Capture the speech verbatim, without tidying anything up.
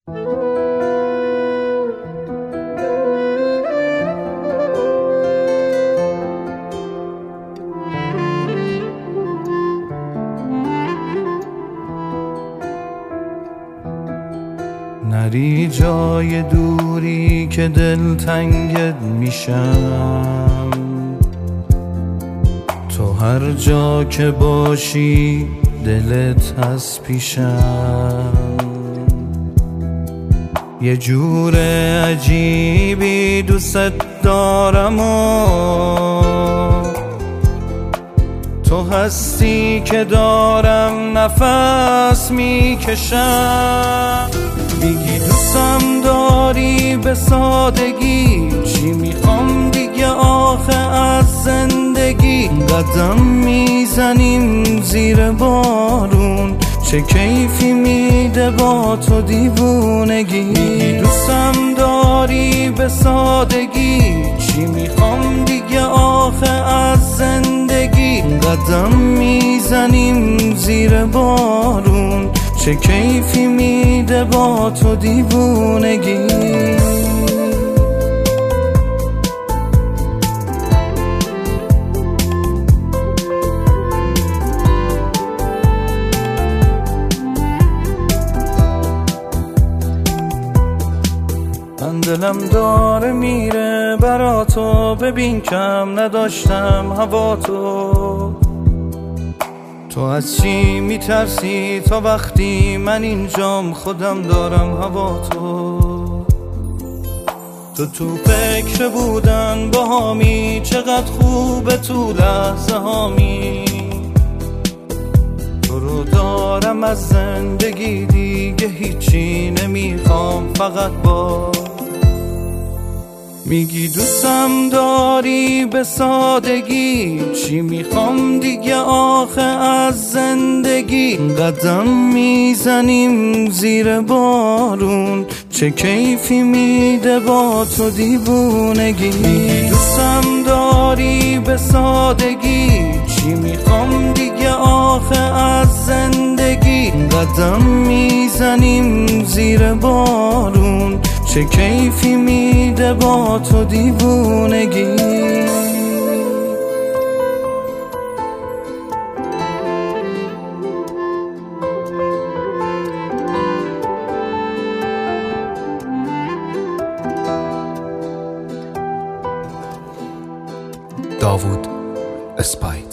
نری جای دوری که دلتنگت میشم، تو هر جا که باشی دلت هست پیشم. یه جور عجیبی دوست دارم و تو هستی که دارم نفس میکشم. میگی دوستم داری به سادگی، چی میخوام دیگه آخه از زندگی؟ قدم میزنیم زیر بارون، چه کیفی میده با تو دیوونگی. میگی دوستم داری به سادگی، چی میخوام دیگه آخه از زندگی؟ قدم میزنیم زیر بارون، چه کیفی میده با تو دیوونگی. من دلم داره میره برا تو، ببین کم نداشتم هوا تو. تو از چی میترسی تا وقتی من اینجام خودم دارم هوا تو. تو تو فکر بودن با هامی، چقدر خوبه تو لحظه هامی. تو رو دارم از زندگی دیگه هیچی نمیخوام، فقط با میگی دوستم داری به سادگی، چی میخوام دیگه آخه از زندگی؟ قدم میزنیم زیر بارون، چه کیفی میده با تو دیوونگی. میگی دوستم داری به سادگی، چی میخوام دیگه آخه از زندگی؟ قدم میزنیم زیر بارون، چه کیفی میده با تو دیوونگی. داوود اسپای